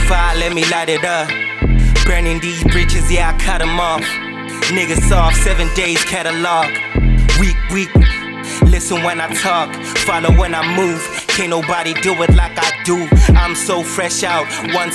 fire, let me light it up. Burning these bridges, yeah, I cut them off. Niggas soft, 7 days catalog. Weak, listen when I talk, follow when I move. Can't nobody do it like I do. I'm so fresh out,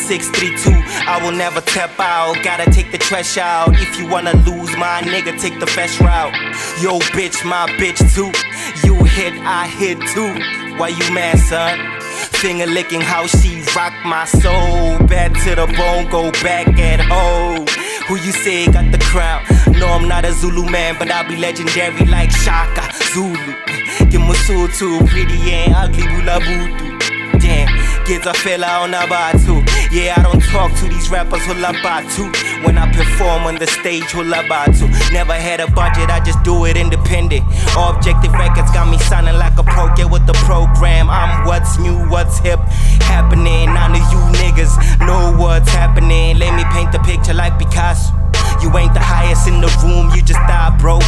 1632. I will never tap out, gotta take the trash out. If you wanna lose, my nigga, take the fast route. Yo bitch, my bitch too. You hit, I hit too. Why you mad, son? Finger licking how she rock my soul. Bad to the bone, go back at home. Who you say got the crown? No, I'm not a Zulu man, but I'll be legendary like Shaka Zulu. Kimusutu, pretty and ugly bulabutu. Damn, kids a fella on a batu. Yeah, I don't talk to these rappers hula batu. When I perform on the stage hula batu. Never had a budget, I just do it independent. Objective Records got me sounding like a pro. Get with the program, I'm what's new, what's hip happening. None of you niggas know what's happening. Let me paint the picture like Picasso. You ain't the highest in the room, you just die, bro.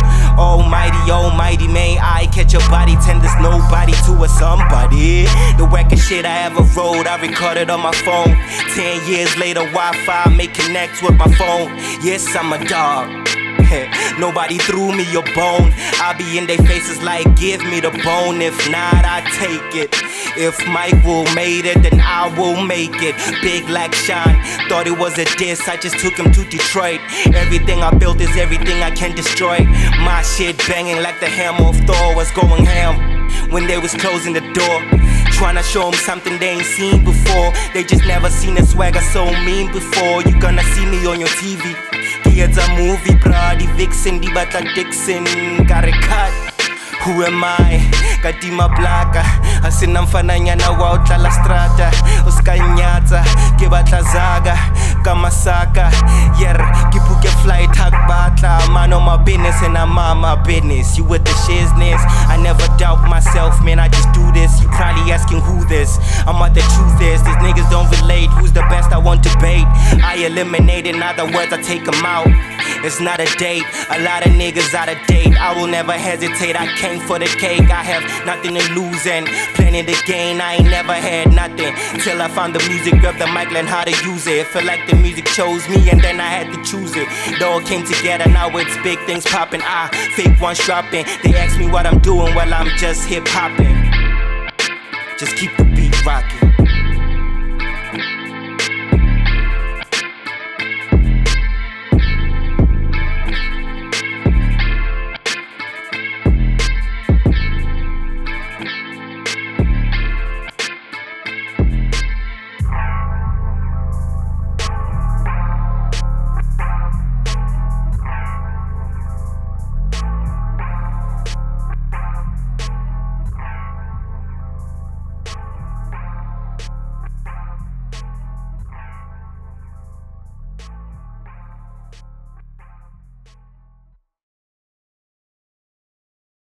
Almighty, may I catch your body, tend there's nobody to a somebody. The wackest shit I ever wrote, I recorded on my phone. 10 years later, Wi-Fi may connect with my phone. Yes, I'm a dog. Nobody threw me a bone. I be in their faces like, give me the bone. If not, I take it. If Mike will made it, then I will make it. Big like Sean, thought it was a diss, I just took him to Detroit. Everything I built is everything I can destroy. My shit banging like the hammer of Thor was going ham when they was closing the door. Tryna show them something they ain't seen before. They just never seen a swagger so mean before. You gonna see me on your TV. It's a movie, bruh, the vixen, the batla Dixon, got it cut. Who am I? Kadima Blaka, asina mfananyana wa utla strata. Uskanyata, kibatla zaga, kamasaka. Yer, kipuke flight hak batla. Man on my business and I'm on my business. You with the shizness? I never doubt myself, man, I just do this. You probably asking who this? I'm what the truth is, these niggas don't relate. Who's the best? I want debate. I eliminate, in other words, I take them out. It's not a date, a lot of niggas out of date. I will never hesitate, I came for the cake. I have nothing to lose and plenty to gain. I ain't never had nothing till I found the music, grabbed the mic, learned how to use it. Felt like the music chose me and then I had to choose it. It all came together, now it's big things popping. Fake ones dropping. They ask me what I'm doing, well I'm just hip hopping. Just keep the beat rocking.